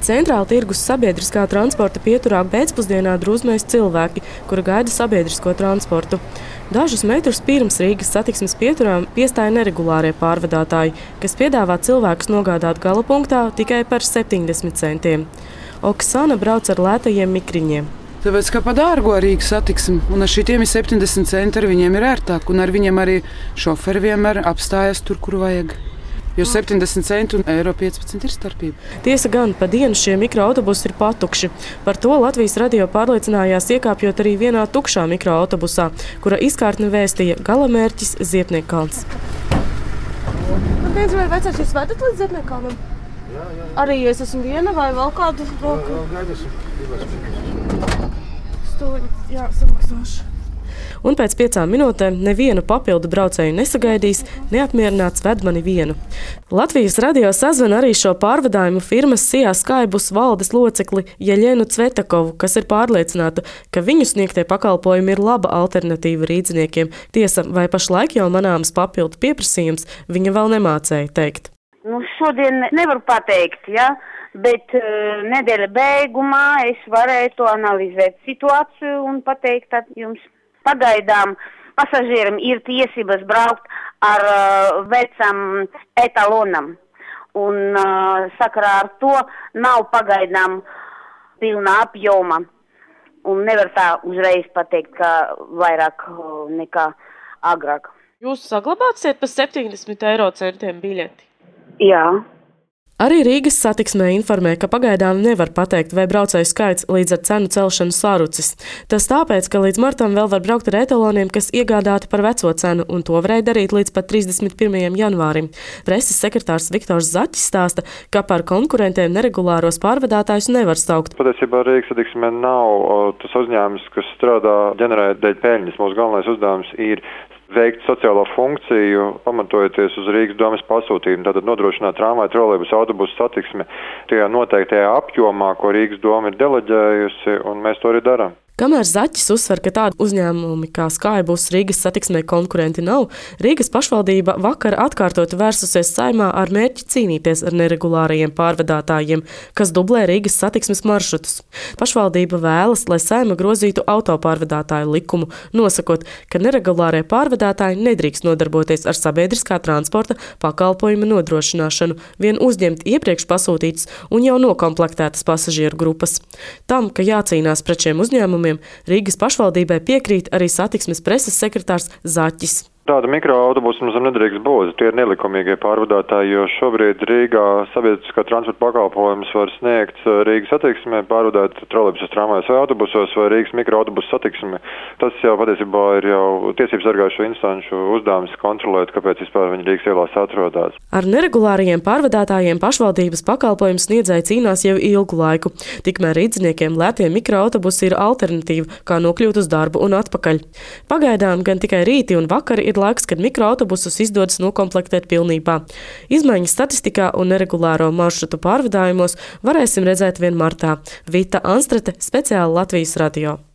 Centrāla tirgus sabiedriskā transporta pieturā pēcpusdienā drūzmēs cilvēki, kuri gaida sabiedrisko transportu. Dažus metrus pirms Rīgas satiksmes pieturām piestāja neregulārie pārvadātāji, kas piedāvā cilvēkus nogādāt galapunktā tikai par 70 centiem. Oksana brauc ar lētajiem mikriņiem. Tāpēc, ka pa dārgo Rīgas satiksmi, un ar šitiem ir 70 centi, ar viņiem ir ērtāk, un ar viņiem arī šoferi vienmēr apstājas tur, kur vajag. Jo 70 centi un eiro 15 ir starpība. Tiesa gan, pa dienu šie mikroautobusi ir patukši. Par to Latvijas radio pārliecinājās iekāpjot arī vienā tukšā mikroautobusā, kura izkārtne vēstīja galamērķis Ziepniekkalns. Vai vecāks jūs vedat līdz Ziepniekkalnam? Jā. Arī es esmu viena vai vēl kādu roku? Gaidīsim. Jā, samaksāšu. Un pēc 5 minūtēm nevienu papildu braucēju nesagaidīs, neapmierināts ved mani vienu. Latvijas radio sazvana arī šo pārvadājumu firmas Sijā Skaibus valdes locekli Jeļenu Cvetakovu, kas ir pārliecināta, ka viņu sniegtie pakalpojumi ir laba alternatīva rīdziniekiem. Tiesa, vai pašlaik jau manāms papildu pieprasījums, viņa vēl nemācēja teikt. Šodien nevaru pateikt, ja? Bet nedēļa beigumā es varētu analizēt situāciju un pateikt jums. Pagaidām pasažierim ir tiesības braukt ar vecam etalonam. Un sakarā ar to nav pagaidām pilna apjoma. Un nevar tā uzreiz pateikt, ka vairāk nekā agrāk. Jūs saglabāsiet pa 70 eiro centiem biļeti? Jā. Arī Rīgas satiksmē informē, ka pagaidām nevar pateikt, vai braucēju skaits līdz ar cenu celšanu sarucis. Tas tāpēc, ka līdz martam vēl var braukt ar etaloniem, kas iegādāti par veco cenu, un to varēja darīt līdz pat 31. janvārim. Preses sekretārs Viktors Zaķis stāsta, ka par konkurentiem neregulāros pārvadātājus nevar saukt. Patiesībā Rīgas satiksmē nav tas uzņēmums, kas strādā ģenerēt dēļ peļņas. Mūsu galvenais uzdevums ir veikt sociālo funkciju, pamatojoties uz Rīgas domes pasūtījumu, tātad nodrošināt tramvaju, trolejbusu, autobusu satiksmi tajā noteiktajā apjomā, ko Rīgas doma ir deleģējusi, un mēs to arī darām. Kamēr Zaķis uzsver, ka tādi uzņēmumi kā Skaibus Rīgas satiksmē konkurenti nav, Rīgas pašvaldība vakar atkārtoti vērsusies Saeimā ar mērķi cīnīties ar neregulārajiem pārvadātājiem, kas dublē Rīgas satiksmes maršrutus. Pašvaldība vēlas, lai Saeima grozītu autopārvadātāju likumu, nosakot, ka neregulārie pārvadātāji nedrīkst nodarboties ar sabiedriskā transporta pakalpojuma nodrošināšanu, vien uzņemt iepriekš pasūtītas un jau nokomplektētas pasažieru grupas. Tam, ka jācīnās pret šiem uzņēmumiem, Rīgas pašvaldībai piekrīt arī satiksmes preses sekretārs Zaķis. Tāda mikroautobusa mums nedrīkst būt. Tie ir nelikumīgie pārvadātāji, jo šobrīd Rīgā sabiedriskā transporta pakalpojumus var sniegt Rīgas satiksmē, pārvadāt trolejbusos, tramvajos vai autobusos vai Rīgas mikroautobusu satiksmē. Tas jau patiesībā ir jau tiesības sargājušo instanču uzdevums kontrolēt, kāpēc vispār viņi Rīgas ielās atrodas. Ar neregulārajiem pārvadātājiem pašvaldības pakalpojumu sniedzēji cīnās jau ilgu laiku. Tikmēr rīdziniekiem lētie mikroautobusi ir alternatīva, kā nokļūt uz darbu un atpakaļ. Pagaidām gan tikai rīti un vakari ir laiks, kad mikroautobusus izdodas nokomplektēt pilnībā. Izmaiņas statistikā un neregulāro maršrutu pārvadājumos varēsim redzēt vien martā. Vita Anstrate, speciāli Latvijas radio.